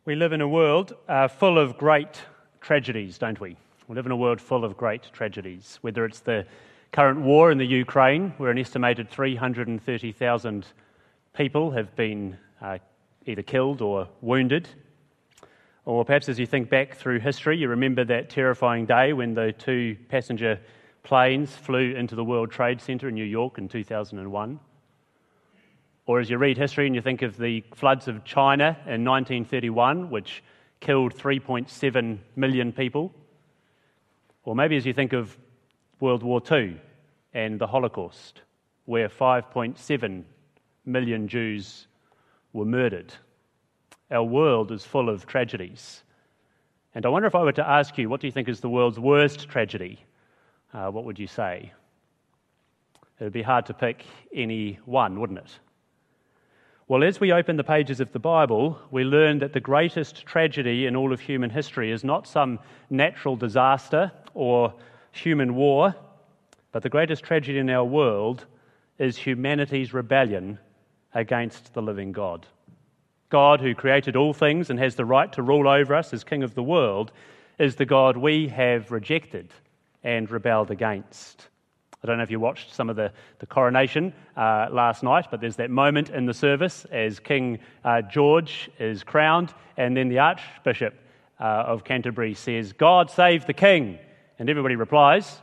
We live in a world full of great tragedies, don't we? We live in a world full of great tragedies, whether it's the current war in the Ukraine, where an estimated 330,000 people have been either killed or wounded, or perhaps as you think back through history, you remember that terrifying day when the two passenger planes flew into the World Trade Center in New York in 2001. Or as you read history and you think of the floods of China in 1931, which killed 3.7 million people. Or maybe as you think of World War II and the Holocaust, where 5.7 million Jews were murdered. Our world is full of tragedies. And I wonder if I were to ask you, what do you think is the world's worst tragedy? What would you say? It would be hard to pick any one, wouldn't it? Well, as we open the pages of the Bible, we learn that the greatest tragedy in all of human history is not some natural disaster or human war, but the greatest tragedy in our world is humanity's rebellion against the living God. God, who created all things and has the right to rule over us as King of the world, is the God we have rejected and rebelled against. I don't know if you watched some of the coronation last night, but there's that moment in the service as King George is crowned, and then the Archbishop of Canterbury says, "God save the King," and everybody replies,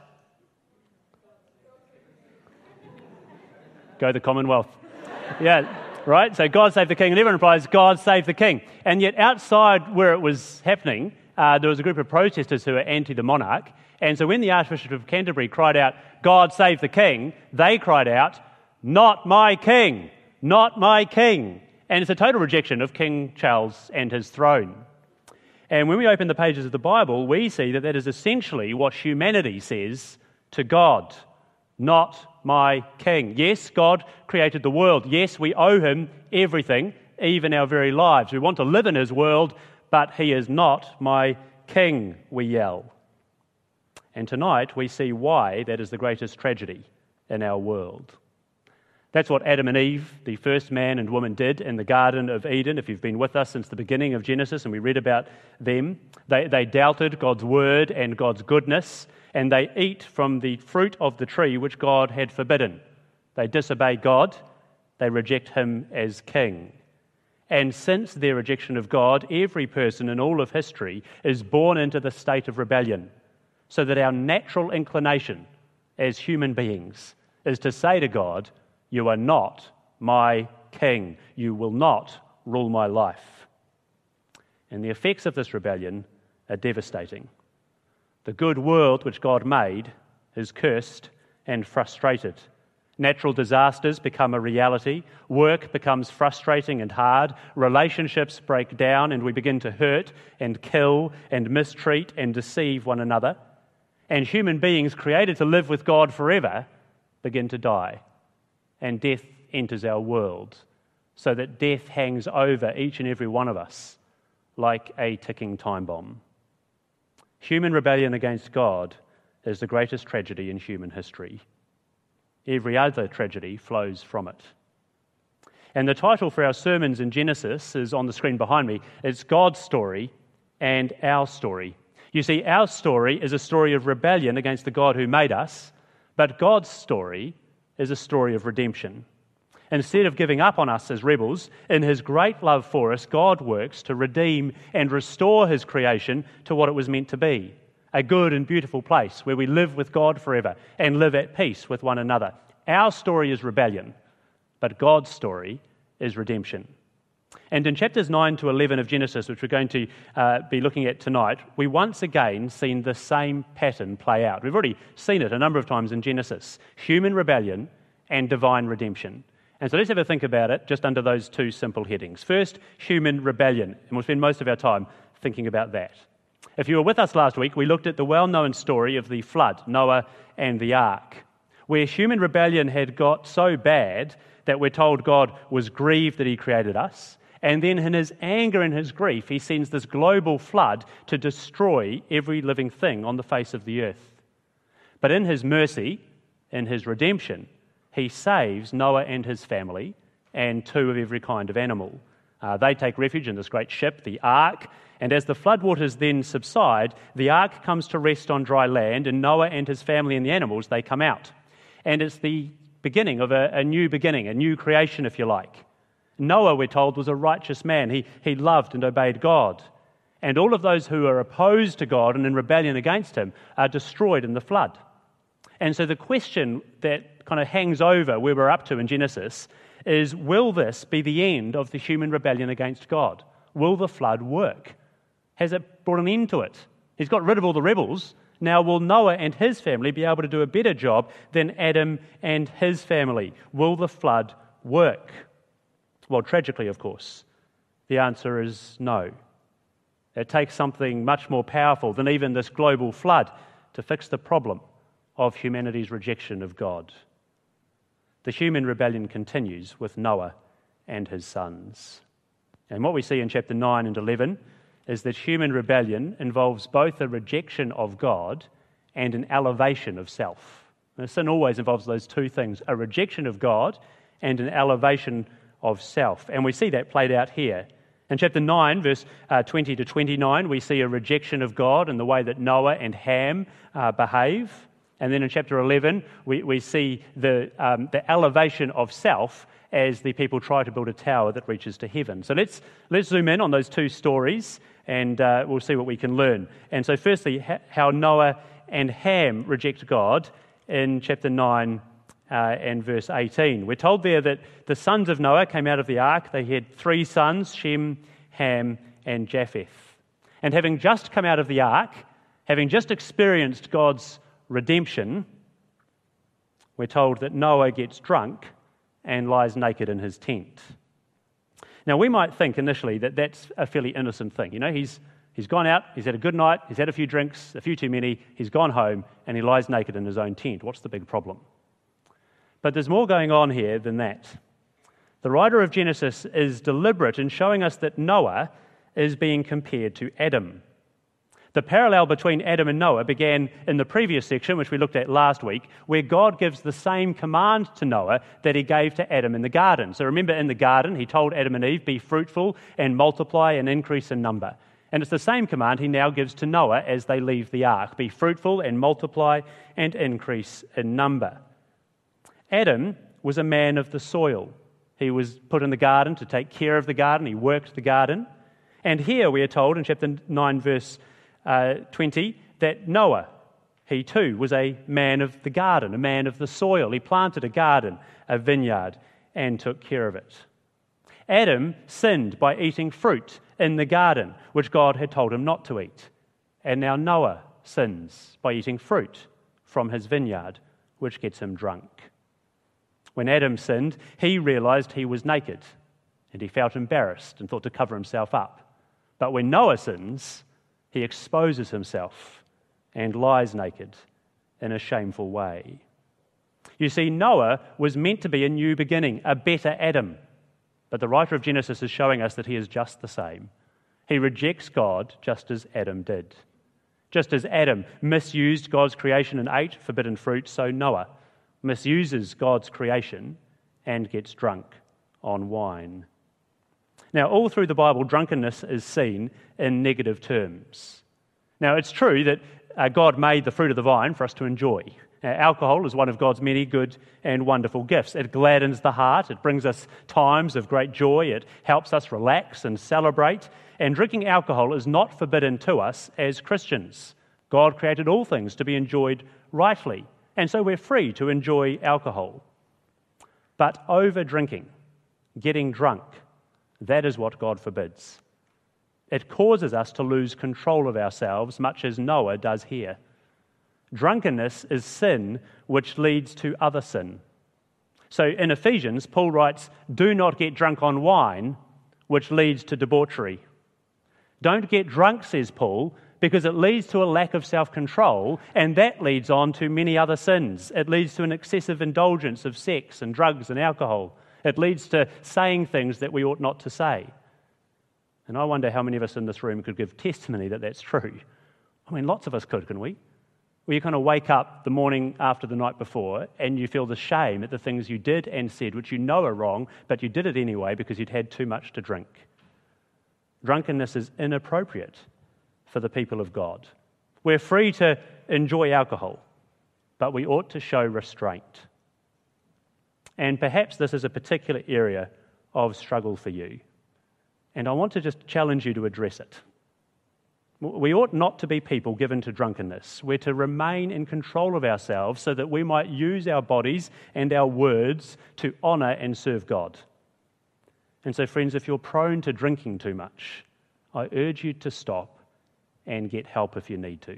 "Go the Commonwealth." Yeah, right? So God save the King, and everyone replies, "God save the King." And yet outside where it was happening, there was a group of protesters who were anti the monarch, and so when the Archbishop of Canterbury cried out, "God save the King," they cried out, "Not my King, not my King." And it's a total rejection of King Charles and his throne. And when we open the pages of the Bible, we see that that is essentially what humanity says to God. Not my King. Yes, God created the world. Yes, we owe him everything, even our very lives. We want to live in his world, but he is not my King, we yell. And tonight we see why that is the greatest tragedy in our world. That's what Adam and Eve, the first man and woman, did in the Garden of Eden. If you've been with us since the beginning of Genesis and we read about them, they doubted God's word and God's goodness, and they eat from the fruit of the tree which God had forbidden. They disobey God, they reject him as king. And since their rejection of God, every person in all of history is born into the state of rebellion, so that our natural inclination as human beings is to say to God, "You are not my king. You will not rule my life." And the effects of this rebellion are devastating. The good world which God made is cursed and frustrated. Natural disasters become a reality. Work becomes frustrating and hard. Relationships break down and we begin to hurt and kill and mistreat and deceive one another. And human beings created to live with God forever begin to die. And death enters our world, so that death hangs over each and every one of us like a ticking time bomb. Human rebellion against God is the greatest tragedy in human history. Every other tragedy flows from it. And the title for our sermons in Genesis is on the screen behind me. It's God's story and our story. You see, our story is a story of rebellion against the God who made us, but God's story is a story of redemption. Instead of giving up on us as rebels, in his great love for us, God works to redeem and restore his creation to what it was meant to be, a good and beautiful place where we live with God forever and live at peace with one another. Our story is rebellion, but God's story is redemption. And in chapters 9 to 11 of Genesis, which we're going to be looking at tonight, we once again seen the same pattern play out. We've already seen it a number of times in Genesis: human rebellion and divine redemption. And so let's have a think about it just under those two simple headings. First, human rebellion, and we'll spend most of our time thinking about that. If you were with us last week, we looked at the well-known story of the flood, Noah and the ark, where human rebellion had got so bad that we're told God was grieved that he created us. And then in his anger and his grief, he sends this global flood to destroy every living thing on the face of the earth. But in his mercy, in his redemption, he saves Noah and his family and two of every kind of animal. They take refuge in this great ship, the ark, and as the floodwaters then subside, the ark comes to rest on dry land, and Noah and his family and the animals, they come out. And it's the beginning of a new creation, if you like. Noah, we're told, was a righteous man. He loved and obeyed God. And all of those who are opposed to God and in rebellion against him are destroyed in the flood. And so the question that kind of hangs over where we're up to in Genesis is, will this be the end of the human rebellion against God? Will the flood work? Has it brought an end to it? He's got rid of all the rebels. Now, will Noah and his family be able to do a better job than Adam and his family? Will the flood work? Well, tragically, of course, the answer is no. It takes something much more powerful than even this global flood to fix the problem of humanity's rejection of God. The human rebellion continues with Noah and his sons. And what we see in chapter 9 and 11 is that human rebellion involves both a rejection of God and an elevation of self. Now, sin always involves those two things, a rejection of God and an elevation of self. And we see that played out here. In chapter 9, verse 20 to 29, we see a rejection of God in the way that Noah and Ham behave. And then in chapter 11, we see the elevation of self as the people try to build a tower that reaches to heaven. So let's zoom in on those two stories, and we'll see what we can learn. And so firstly, how Noah and Ham reject God in chapter 9 and verse 18. We're told there that the sons of Noah came out of the ark. They had 3 sons, Shem, Ham, and Japheth. And having just come out of the ark, having just experienced God's redemption, we're told that Noah gets drunk and lies naked in his tent. Now, we might think initially that that's a fairly innocent thing. You know, he's gone out, he's had a good night, he's had a few drinks, a few too many, he's gone home, and he lies naked in his own tent. What's the big problem? But there's more going on here than that. The writer of Genesis is deliberate in showing us that Noah is being compared to Adam. The parallel between Adam and Noah began in the previous section, which we looked at last week, where God gives the same command to Noah that he gave to Adam in the garden. So remember, in the garden, he told Adam and Eve, be fruitful and multiply and increase in number. And it's the same command he now gives to Noah as they leave the ark. Be fruitful and multiply and increase in number. Adam was a man of the soil. He was put in the garden to take care of the garden. He worked the garden. And here we are told in chapter 9, verse 20, that Noah, he too, was a man of the garden, a man of the soil. He planted a garden, a vineyard, and took care of it. Adam sinned by eating fruit in the garden, which God had told him not to eat. And now Noah sins by eating fruit from his vineyard, which gets him drunk. When Adam sinned, he realized he was naked, and he felt embarrassed and thought to cover himself up. But when Noah sins, he exposes himself and lies naked in a shameful way. You see, Noah was meant to be a new beginning, a better Adam. But the writer of Genesis is showing us that he is just the same. He rejects God just as Adam did. Just as Adam misused God's creation and ate forbidden fruit, so Noah misuses God's creation and gets drunk on wine. Now, all through the Bible, drunkenness is seen in negative terms. Now, it's true that God made the fruit of the vine for us to enjoy. Alcohol is one of God's many good and wonderful gifts. It gladdens the heart. It brings us times of great joy. It helps us relax and celebrate. And drinking alcohol is not forbidden to us as Christians. God created all things to be enjoyed rightly, and so we're free to enjoy alcohol. But over-drinking, getting drunk, that is what God forbids. It causes us to lose control of ourselves, much as Noah does here. Drunkenness is sin which leads to other sin. So in Ephesians, Paul writes, do not get drunk on wine, which leads to debauchery. Don't get drunk, says Paul, because it leads to a lack of self-control, and that leads on to many other sins. It leads to an excessive indulgence of sex and drugs and alcohol. It leads to saying things that we ought not to say. And I wonder how many of us in this room could give testimony that that's true. I mean, lots of us could, couldn't we? Where you kind of wake up the morning after the night before and you feel the shame at the things you did and said, which you know are wrong, but you did it anyway because you'd had too much to drink. Drunkenness is inappropriate for the people of God. We're free to enjoy alcohol, but we ought to show restraint. And perhaps this is a particular area of struggle for you. And I want to just challenge you to address it. We ought not to be people given to drunkenness. We're to remain in control of ourselves so that we might use our bodies and our words to honour and serve God. And so, friends, if you're prone to drinking too much, I urge you to stop and get help if you need to.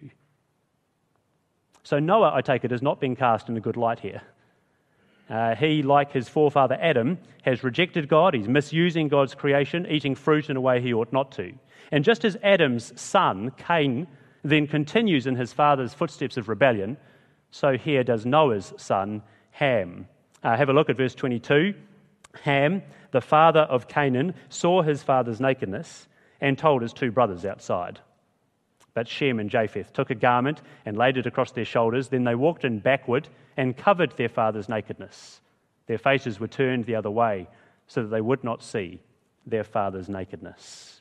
So Noah, I take it, is not being cast in a good light here. He, like his forefather Adam, has rejected God. He's misusing God's creation, eating fruit in a way he ought not to. And just as Adam's son, Cain, then continues in his father's footsteps of rebellion, so here does Noah's son, Ham. Have a look at verse 22. Ham, the father of Canaan, saw his father's nakedness and told his two brothers outside. But Shem and Japheth took a garment and laid it across their shoulders. Then they walked in backward and covered their father's nakedness. Their faces were turned the other way so that they would not see their father's nakedness.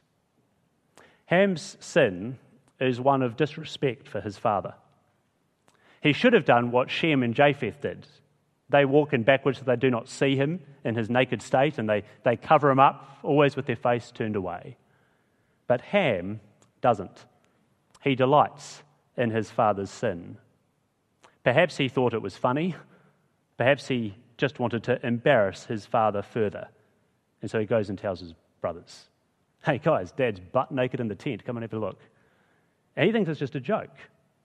Ham's sin is one of disrespect for his father. He should have done what Shem and Japheth did. They walk in backwards so they do not see him in his naked state, and they cover him up, always with their face turned away. But Ham doesn't. He delights in his father's sin. Perhaps he thought it was funny. Perhaps he just wanted to embarrass his father further. And so he goes and tells his brothers, "Hey guys, Dad's butt naked in the tent. Come and have a look." And he thinks it's just a joke.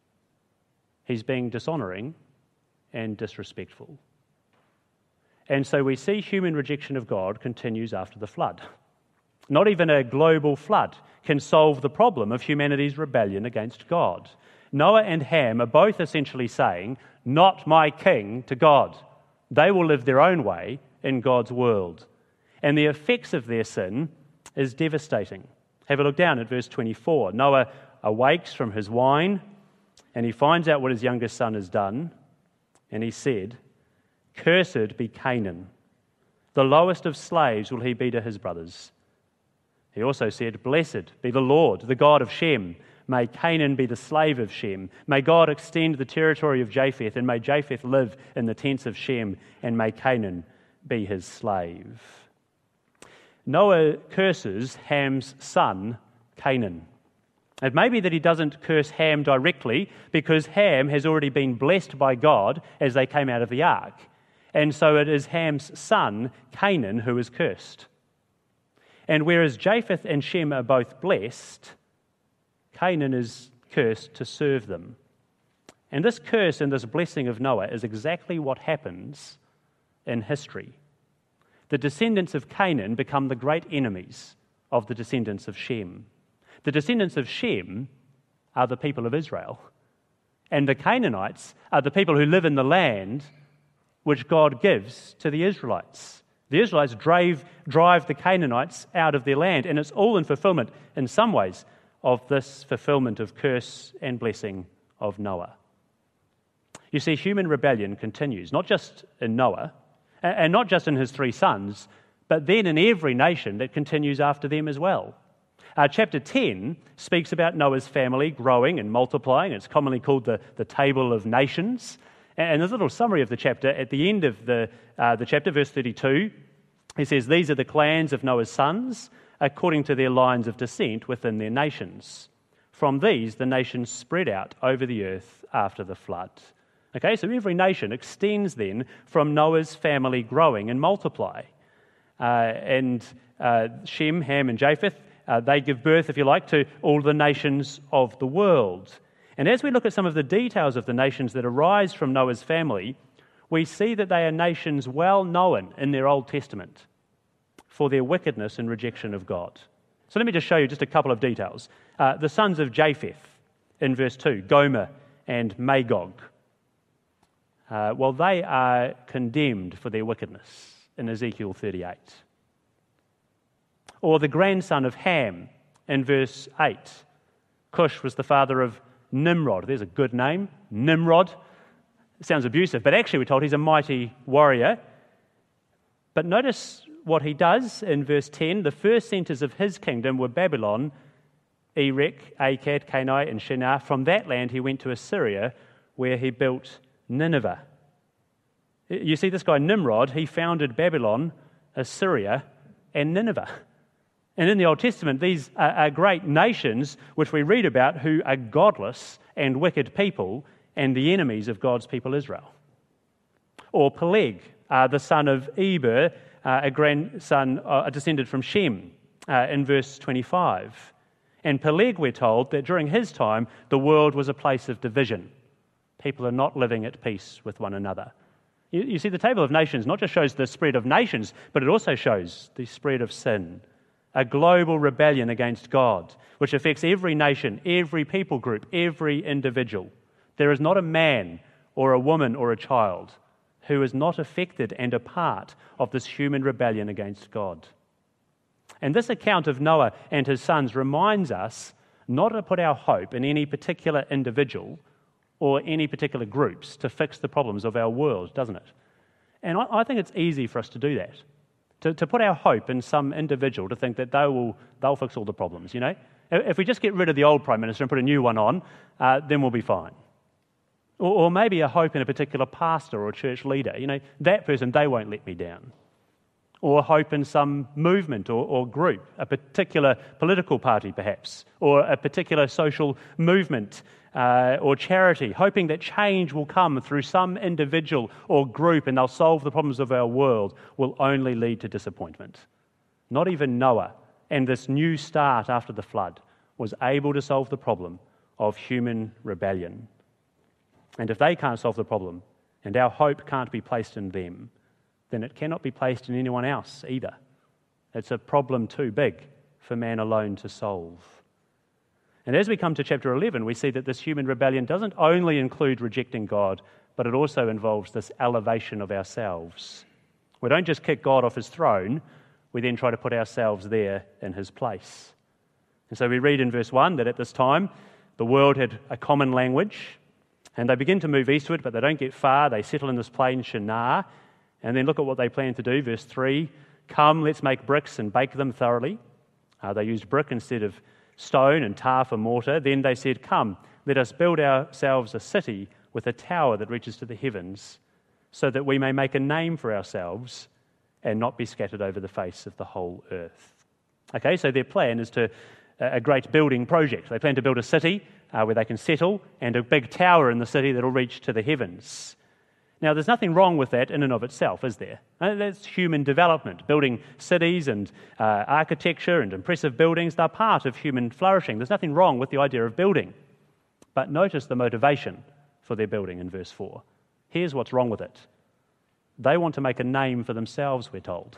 He's being dishonouring and disrespectful. And so we see human rejection of God continues after the flood. Not even a global flood can solve the problem of humanity's rebellion against God. Noah and Ham are both essentially saying, "Not my king," to God. They will live their own way in God's world. And the effects of their sin is devastating. Have a look down at verse 24. Noah awakes from his wine and he finds out what his youngest son has done. And he said, "Cursed be Canaan. The lowest of slaves will he be to his brothers." He also said, "Blessed be the Lord, the God of Shem. May Canaan be the slave of Shem. May God extend the territory of Japheth, and may Japheth live in the tents of Shem, and may Canaan be his slave." Noah curses Ham's son, Canaan. It may be that he doesn't curse Ham directly because Ham has already been blessed by God as they came out of the ark. And so it is Ham's son, Canaan, who is cursed. And whereas Japheth and Shem are both blessed, Canaan is cursed to serve them. And this curse and this blessing of Noah is exactly what happens in history. The descendants of Canaan become the great enemies of the descendants of Shem. The descendants of Shem are the people of Israel, and the Canaanites are the people who live in the land which God gives to the Israelites. The Israelites drive the Canaanites out of their land, and it's all in fulfillment, in some ways, of this fulfillment of curse and blessing of Noah. You see, human rebellion continues, not just in Noah, and not just in his three sons, but then in every nation that continues after them as well. Chapter 10 speaks about Noah's family growing and multiplying. It's commonly called the Table of Nations. And there's a little summary of the chapter. At the end of the chapter, verse 32, he says, "These are the clans of Noah's sons, according to their lines of descent within their nations. From these, the nations spread out over the earth after the flood." Okay, so every nation extends then from Noah's family growing and multiply. And Shem, Ham, and Japheth, they give birth, if you like, to all the nations of the world. And as we look at some of the details of the nations that arise from Noah's family, we see that they are nations well known in their Old Testament for their wickedness and rejection of God. So let me just show you just a couple of details. The sons of Japheth in verse 2, Gomer and Magog. Well, they are condemned for their wickedness in Ezekiel 38. Or the grandson of Ham in verse 8. Cush was the father of Nimrod. There's a good name, Nimrod. It sounds abusive, but actually we're told he's a mighty warrior. But notice what he does in verse 10. The first centres of his kingdom were Babylon, Erech, Akkad, Calneh, and Shinar. From that land he went to Assyria, where he built Nineveh. You see, this guy Nimrod, he founded Babylon, Assyria, and Nineveh. And in the Old Testament, these are great nations which we read about who are godless and wicked people and the enemies of God's people Israel. Or Peleg, the son of Eber, a descendant from Shem, in verse 25. And Peleg, we're told, that during his time, the world was a place of division. People are not living at peace with one another. You see, the table of nations not just shows the spread of nations, but it also shows the spread of sin, a global rebellion against God, which affects every nation, every people group, every individual. There is not a man or a woman or a child who is not affected and a part of this human rebellion against God. And this account of Noah and his sons reminds us not to put our hope in any particular individual or any particular groups to fix the problems of our world, doesn't it? And I think it's easy for us to do that, to put our hope in some individual, to think that they'll fix all the problems, you know? If we just get rid of the old Prime Minister and put a new one on, then we'll be fine. Or maybe a hope in a particular pastor or church leader. You know, that person, they won't let me down. Or hope in some movement or group, a particular political party perhaps, or a particular social movement or charity, hoping that change will come through some individual or group and they'll solve the problems of our world, will only lead to disappointment. Not even Noah and this new start after the flood was able to solve the problem of human rebellion. And if they can't solve the problem, and our hope can't be placed in them, then it cannot be placed in anyone else either. It's a problem too big for man alone to solve. And as we come to chapter 11, we see that this human rebellion doesn't only include rejecting God, but it also involves this elevation of ourselves. We don't just kick God off his throne, we then try to put ourselves there in his place. And so we read in verse 1 that at this time, the world had a common language, and they begin to move eastward, but they don't get far. They settle in this plain, Shinar, and then look at what they plan to do. Verse 3, come, let's make bricks and bake them thoroughly. They used brick instead of stone and tar for mortar. Then they said, come, let us build ourselves a city with a tower that reaches to the heavens, so that we may make a name for ourselves and not be scattered over the face of the whole earth. Okay, so their plan is a great building project. They plan to build a city where they can settle, and a big tower in the city that will reach to the heavens. Now, there's nothing wrong with that in and of itself, is there? That's human development. Building cities and architecture and impressive buildings, they're part of human flourishing. There's nothing wrong with the idea of building. But notice the motivation for their building in verse 4. Here's what's wrong with it. They want to make a name for themselves, we're told.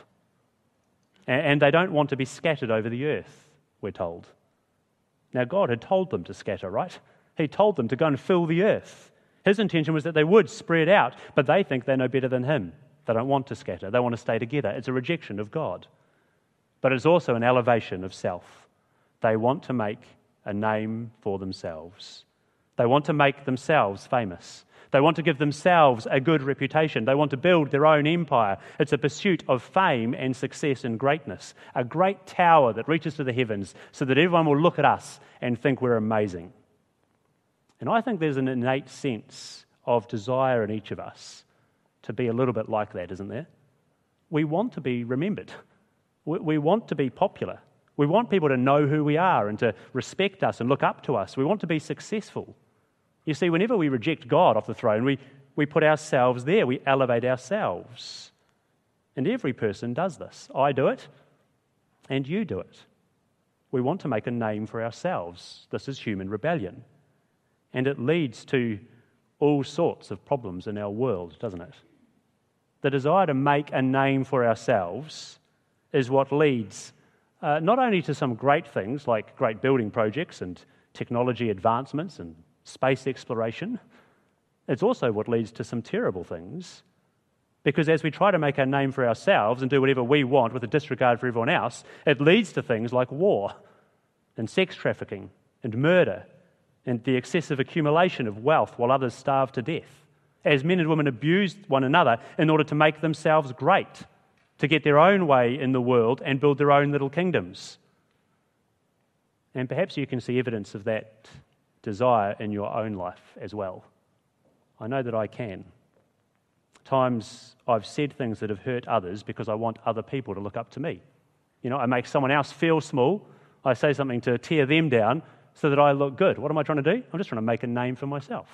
And they don't want to be scattered over the earth, we're told. Now, God had told them to scatter, right? He told them to go and fill the earth. His intention was that they would spread out, but they think they know better than him. They don't want to scatter. They want to stay together. It's a rejection of God. But it's also an elevation of self. They want to make a name for themselves. They want to make themselves famous. They want to give themselves a good reputation. They want to build their own empire. It's a pursuit of fame and success and greatness. A great tower that reaches to the heavens so that everyone will look at us and think we're amazing. And I think there's an innate sense of desire in each of us to be a little bit like that, isn't there? We want to be remembered. We want to be popular. We want people to know who we are and to respect us and look up to us. We want to be successful. You see, whenever we reject God off the throne, we put ourselves there. We elevate ourselves. And every person does this. I do it, and you do it. We want to make a name for ourselves. This is human rebellion. And it leads to all sorts of problems in our world, doesn't it? The desire to make a name for ourselves is what leads not only to some great things like great building projects and technology advancements and space exploration, it's also what leads to some terrible things. Because as we try to make a name for ourselves and do whatever we want with a disregard for everyone else, it leads to things like war and sex trafficking and murder and the excessive accumulation of wealth while others starve to death, as men and women abuse one another in order to make themselves great. to get their own way in the world and build their own little kingdoms. And perhaps you can see evidence of that desire in your own life as well. I know that I can. Times I've said things that have hurt others because I want other people to look up to me. I make someone else feel small. I say something to tear them down so that I look good. What am I trying to do? I'm just trying to make a name for myself.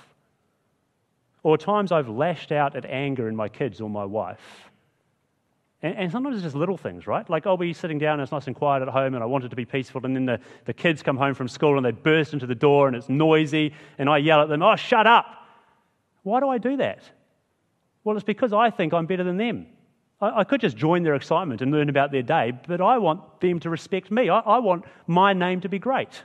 Or times I've lashed out at anger in my kids or my wife. And sometimes it's just little things, right? Like I'll be sitting down and it's nice and quiet at home and I want it to be peaceful, and then the kids come home from school and they burst into the door and it's noisy and I yell at them, "Oh, shut up!" Why do I do that? Well, it's because I think I'm better than them. I could just join their excitement and learn about their day, but I want them to respect me. I want my name to be great.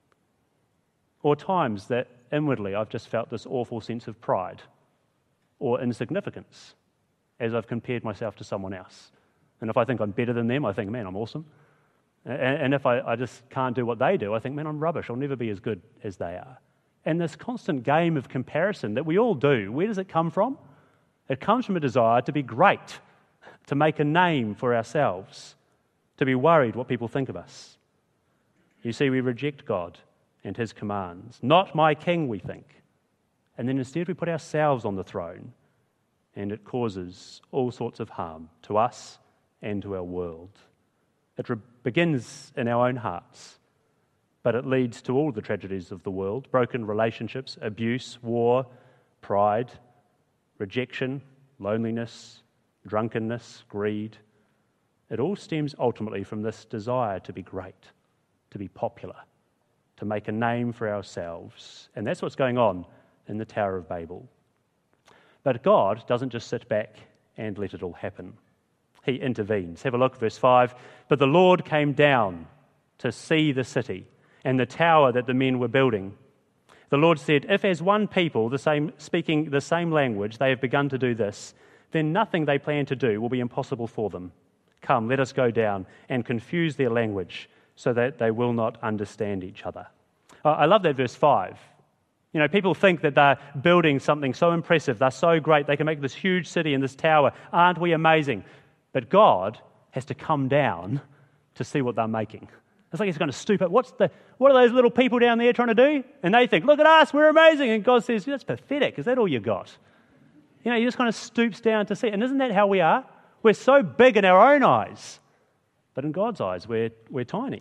Or times that inwardly I've just felt this awful sense of pride or insignificance as I've compared myself to someone else. And if I think I'm better than them, I think, man, I'm awesome. And if I just can't do what they do, I think, man, I'm rubbish. I'll never be as good as they are. And this constant game of comparison that we all do, where does it come from? It comes from a desire to be great, to make a name for ourselves, to be worried what people think of us. You see, we reject God and his commands. Not my king, we think. And then instead we put ourselves on the throne, and it causes all sorts of harm to us and to our world. It begins in our own hearts, but it leads to all the tragedies of the world: broken relationships, abuse, war, pride, rejection, loneliness, drunkenness, greed. It all stems ultimately from this desire to be great, to be popular, to make a name for ourselves. And that's what's going on in the Tower of Babel. But God doesn't just sit back and let it all happen. He intervenes. Have a look, verse 5. But the Lord came down to see the city and the tower that the men were building. The Lord said, if as one people, speaking the same language, they have begun to do this, then nothing they plan to do will be impossible for them. Come, let us go down and confuse their language so that they will not understand each other. I love that verse 5. People think that they're building something so impressive, they're so great, they can make this huge city and this tower. Aren't we amazing? But God has to come down to see what they're making. It's like he's going to stoop up. What are those little people down there trying to do? And they think, look at us, we're amazing. And God says, that's pathetic. Is that all you got? He just kind of stoops down to see. And isn't that how we are? We're so big in our own eyes. But in God's eyes, we're tiny.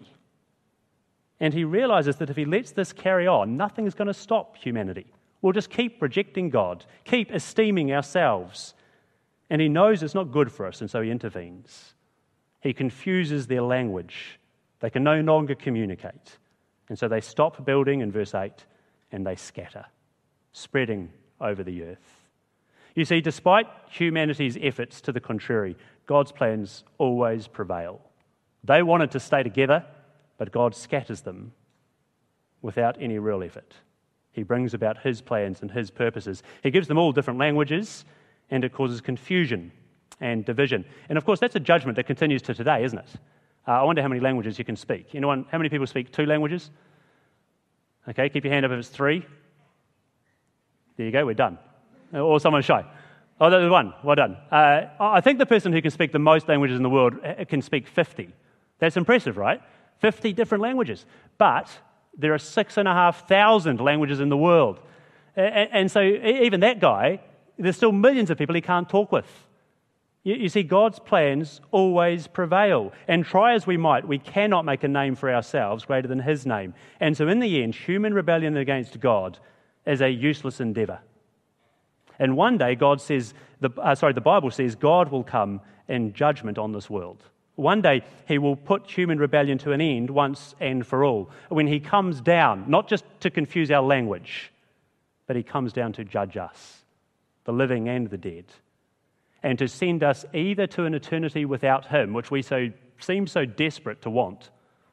And he realizes that if he lets this carry on, nothing is going to stop humanity. We'll just keep rejecting God, keep esteeming ourselves. And he knows it's not good for us, and so he intervenes. He confuses their language. They can no longer communicate. And so they stop building in verse 8, and they scatter, spreading over the earth. You see, despite humanity's efforts to the contrary, God's plans always prevail. They wanted to stay together, but God scatters them without any real effort. He brings about his plans and his purposes. He gives them all different languages, and it causes confusion and division. And of course, that's a judgment that continues to today, isn't it? I wonder how many languages you can speak. How many people speak 2 languages? Okay, keep your hand up if it's 3. There you go, we're done. Or someone's shy. Oh, there's 1. Well done. I think the person who can speak the most languages in the world can speak 50. That's impressive, right? 50 different languages. But there are 6,500 languages in the world. And so even that guy, there's still millions of people he can't talk with. You see, God's plans always prevail. And try as we might, we cannot make a name for ourselves greater than his name. And so in the end, human rebellion against God is a useless endeavor. And one day, the Bible says God will come in judgment on this world. One day, he will put human rebellion to an end once and for all. When he comes down, not just to confuse our language, but he comes down to judge us, the living and the dead, and to send us either to an eternity without him, which we seem so desperate to want,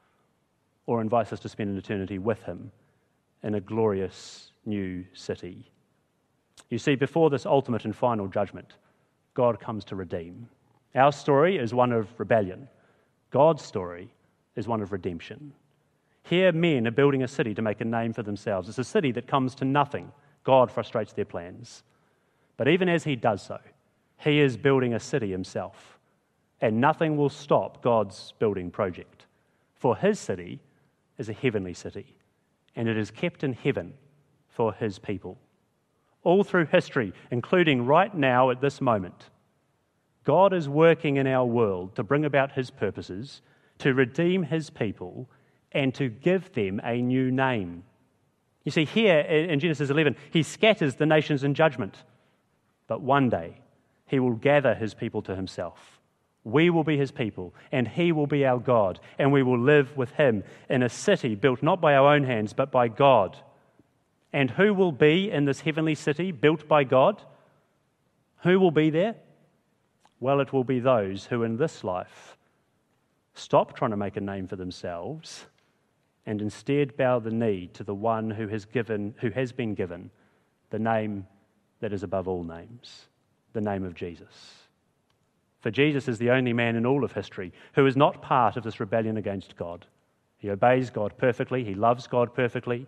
or invites us to spend an eternity with him in a glorious new city. You see, before this ultimate and final judgment, God comes to redeem. Our story is one of rebellion. God's story is one of redemption. Here, men are building a city to make a name for themselves. It's a city that comes to nothing. God frustrates their plans. But even as he does so, he is building a city himself. and nothing will stop God's building project. For his city is a heavenly city, and it is kept in heaven for his people. All through history, including right now at this moment, God is working in our world to bring about his purposes, to redeem his people, and to give them a new name. You see, here in Genesis 11, he scatters the nations in judgment. But one day, he will gather his people to himself. We will be his people, and he will be our God, and we will live with him in a city built not by our own hands, but by God. And who will be in this heavenly city built by God? Who will be there? Well, it will be those who in this life stop trying to make a name for themselves and instead bow the knee to the one who has been given the name that is above all names, the name of Jesus. For Jesus is the only man in all of history who is not part of this rebellion against God. He obeys God perfectly, he loves God perfectly,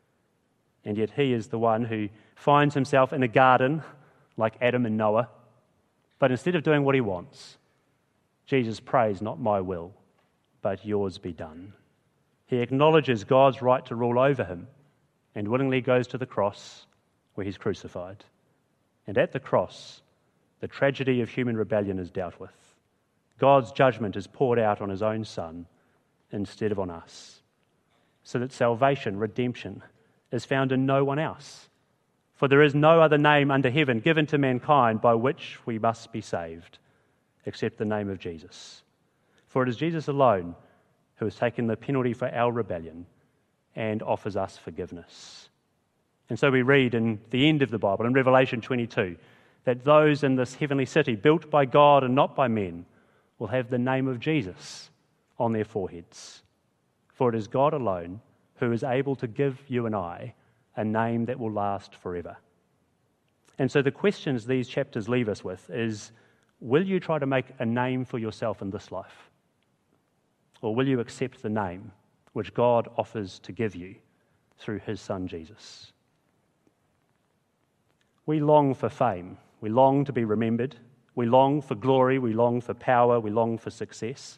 and yet he is the one who finds himself in a garden like Adam and Noah, but instead of doing what he wants, Jesus prays, "Not my will, but yours be done." He acknowledges God's right to rule over him and willingly goes to the cross where he's crucified. And at the cross, the tragedy of human rebellion is dealt with. God's judgment is poured out on his own Son instead of on us, so that salvation, redemption, is found in no one else. For there is no other name under heaven given to mankind by which we must be saved, except the name of Jesus. For it is Jesus alone who has taken the penalty for our rebellion and offers us forgiveness. And so we read in the end of the Bible, in Revelation 22, that those in this heavenly city, built by God and not by men, will have the name of Jesus on their foreheads. For it is God alone who is able to give you and I a name that will last forever. And so the questions these chapters leave us with is, will you try to make a name for yourself in this life? Or will you accept the name which God offers to give you through his Son Jesus? We long for fame. We long to be remembered. We long for glory. We long for power. We long for success.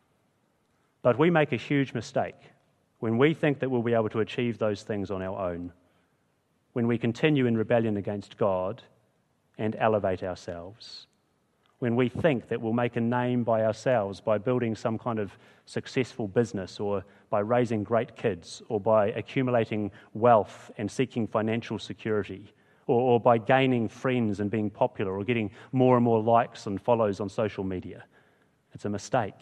But we make a huge mistake when we think that we'll be able to achieve those things on our own, when we continue in rebellion against God and elevate ourselves, when we think that we'll make a name by ourselves by building some kind of successful business, or by raising great kids, or by accumulating wealth and seeking financial security, or by gaining friends and being popular, or getting more and more likes and follows on social media. It's a mistake.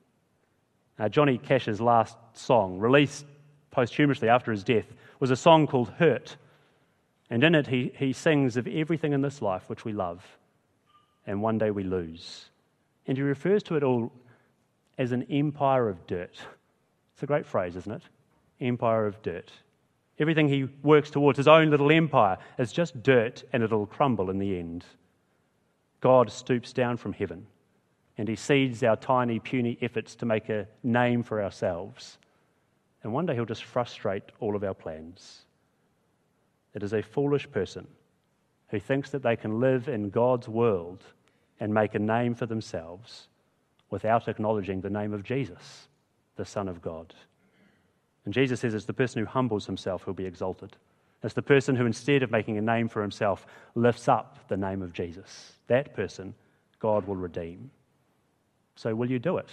Johnny Cash's last song, released posthumously after his death, was a song called Hurt. And in it he sings of everything in this life which we love and one day we lose. And he refers to it all as an empire of dirt. It's a great phrase, isn't it? Empire of dirt. Everything he works towards, his own little empire, is just dirt, and it'll crumble in the end. God stoops down from heaven and he sees our tiny, puny efforts to make a name for ourselves. And one day he'll just frustrate all of our plans. It is a foolish person who thinks that they can live in God's world and make a name for themselves without acknowledging the name of Jesus, the Son of God. And Jesus says it's the person who humbles himself who'll be exalted. It's the person who, instead of making a name for himself, lifts up the name of Jesus. That person, God will redeem. So will you do it?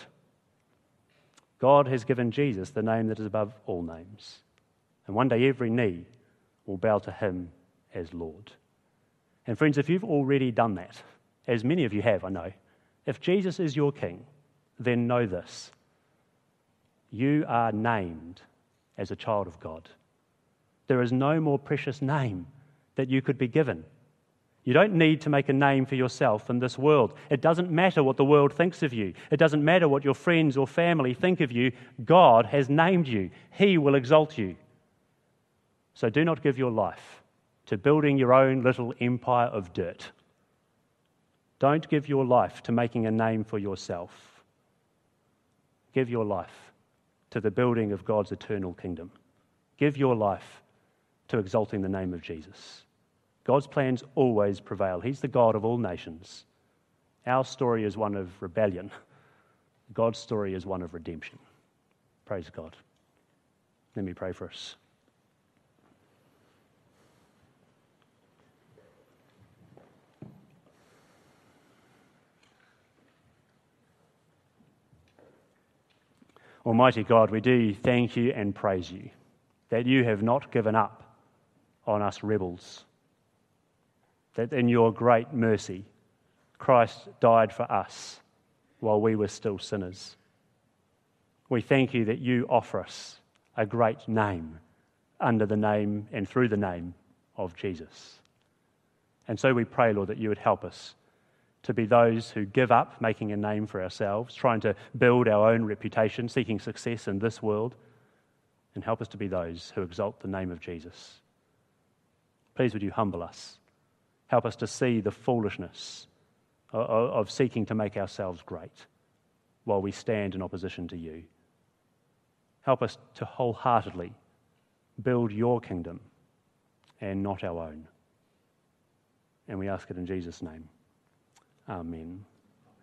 God has given Jesus the name that is above all names. And one day every knee will bow to him as Lord. And friends, if you've already done that, as many of you have, I know, if Jesus is your King, then know this: you are named as a child of God. There is no more precious name that you could be given. You don't need to make a name for yourself in this world. It doesn't matter what the world thinks of you. It doesn't matter what your friends or family think of you. God has named you. He will exalt you. So do not give your life to building your own little empire of dirt. Don't give your life to making a name for yourself. Give your life to the building of God's eternal kingdom. Give your life to exalting the name of Jesus. God's plans always prevail. He's the God of all nations. Our story is one of rebellion, God's story is one of redemption. Praise God. Let me pray for us. Almighty God, we do thank you and praise you that you have not given up on us rebels, that in your great mercy, Christ died for us while we were still sinners. We thank you that you offer us a great name under the name and through the name of Jesus. And so we pray, Lord, that you would help us to be those who give up making a name for ourselves, trying to build our own reputation, seeking success in this world, and help us to be those who exalt the name of Jesus. Please would you humble us. Help us to see the foolishness of seeking to make ourselves great while we stand in opposition to you. Help us to wholeheartedly build your kingdom and not our own. And we ask it in Jesus' name. Amen.